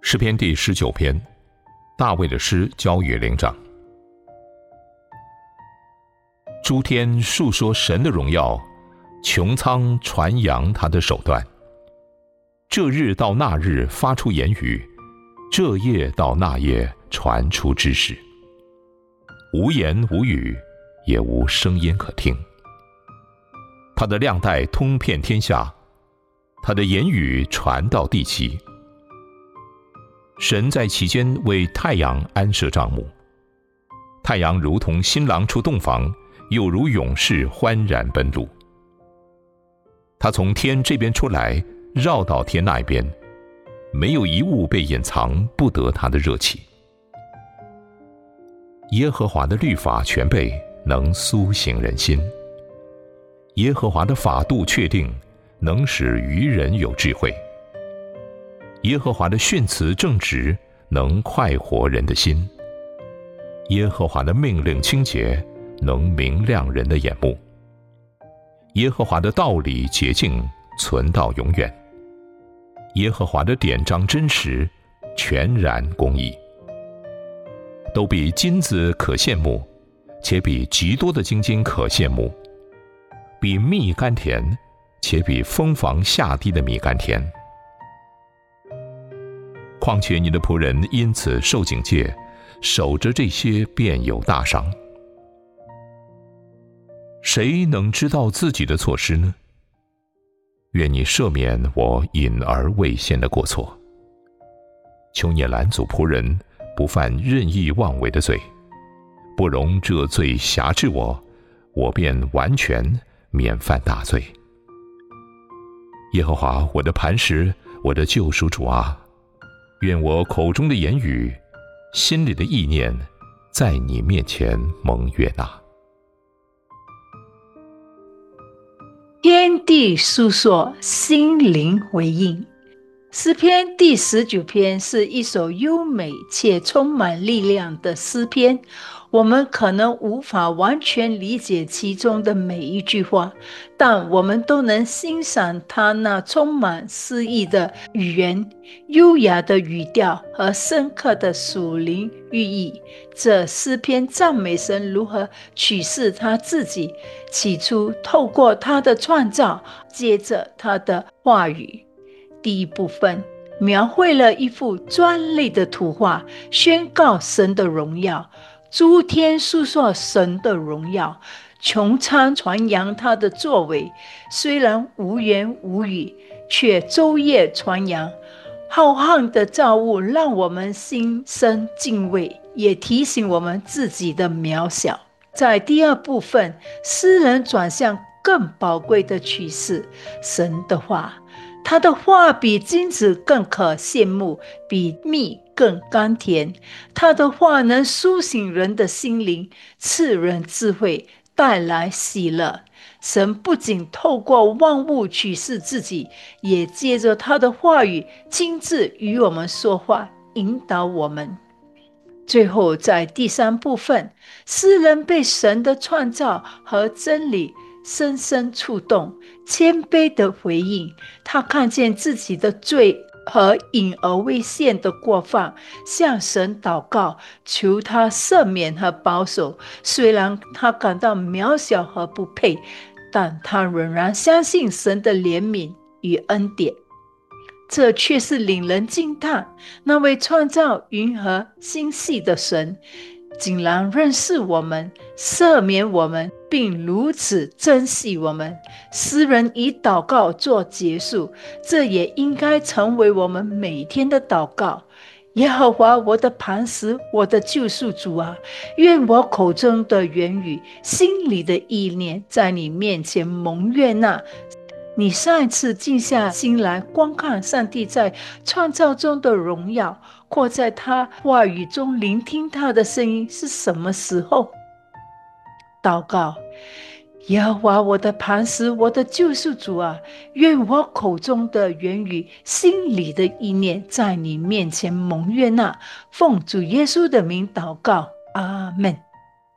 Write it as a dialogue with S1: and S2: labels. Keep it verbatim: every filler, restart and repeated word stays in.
S1: 诗篇第十九篇，大卫的诗交与灵长。诸天述说神的荣耀，穹苍传扬他的手段。这日到那日发出言语，这夜到那夜传出知识。无言无语，也无声音可听。他的亮带通遍天下，他的言语传到地极。神在其间为太阳安设帐幕，太阳如同新郎出洞房，又如勇士欢然奔路。他从天这边出来，绕到天那边，没有一物被隐藏，不得他的热气。耶和华的律法全备，能苏醒人心。耶和华的法度确定，能使愚人有智慧。耶和华的训词正直，能快活人的心。耶和华的命令清洁，能明亮人的眼目。耶和华的道理洁净，存到永远。耶和华的典章真实，全然公义。都比金子可羡慕，且比极多的金金可羡慕。比蜜甘甜，且比蜂房下滴的米甘甜。况且你的仆人因此受警戒，守着这些便有大赏。谁能知道自己的错失呢？愿你赦免我隐而未现的过错。求你拦阻仆人不犯任意妄为的罪，不容这罪辖制我，我便完全免犯大罪。耶和华我的磐石，我的救赎主啊，愿我口中的言语，心里的意念，在你面前蒙悦纳。
S2: 天地诉说，心灵回应。诗篇第十九篇是一首优美且充满力量的诗篇，我们可能无法完全理解其中的每一句话，但我们都能欣赏它那充满诗意的语言、优雅的语调和深刻的属灵寓意。这诗篇赞美神如何启示他自己，起初透过他的创造，接着他的话语。第一部分描绘了一幅壮丽的图画，宣告神的荣耀。诸天述说神的荣耀，穹苍传扬他的作为。虽然无言无语，却昼夜传扬。浩瀚的造物让我们心生敬畏，也提醒我们自己的渺小。在第二部分，诗人转向更宝贵的启示，神的话。他的话比金子更可羡慕，比蜜更甘甜。他的话能苏醒人的心灵，赐人智慧，带来喜乐。神不仅透过万物启示自己，也借着他的话语亲自与我们说话，引导我们。最后，在第三部分，诗人被神的创造和真理深深触动，谦卑的回应。他看见自己的罪和隐而未现的过犯，向神祷告，求他赦免和保守。虽然他感到渺小和不配，但他仍然相信神的怜悯与恩典。这却是令人惊叹，那位创造云和星系的神竟然认识我们，赦免我们，并如此珍惜我们。诗人以祷告做结束，这也应该成为我们每天的祷告。耶和华我的磐石，我的救赎主啊，愿我口中的言语，心里的意念，在你面前蒙悦纳。你上一次静下心来观看上帝在创造中的荣耀，或在他话语中聆听他的声音是什么时候？祷告：耶和华我的磐石，我的救赎主啊，愿我口中的言语，心里的意念，在你面前蒙悦纳。奉主耶稣的名祷告，阿们。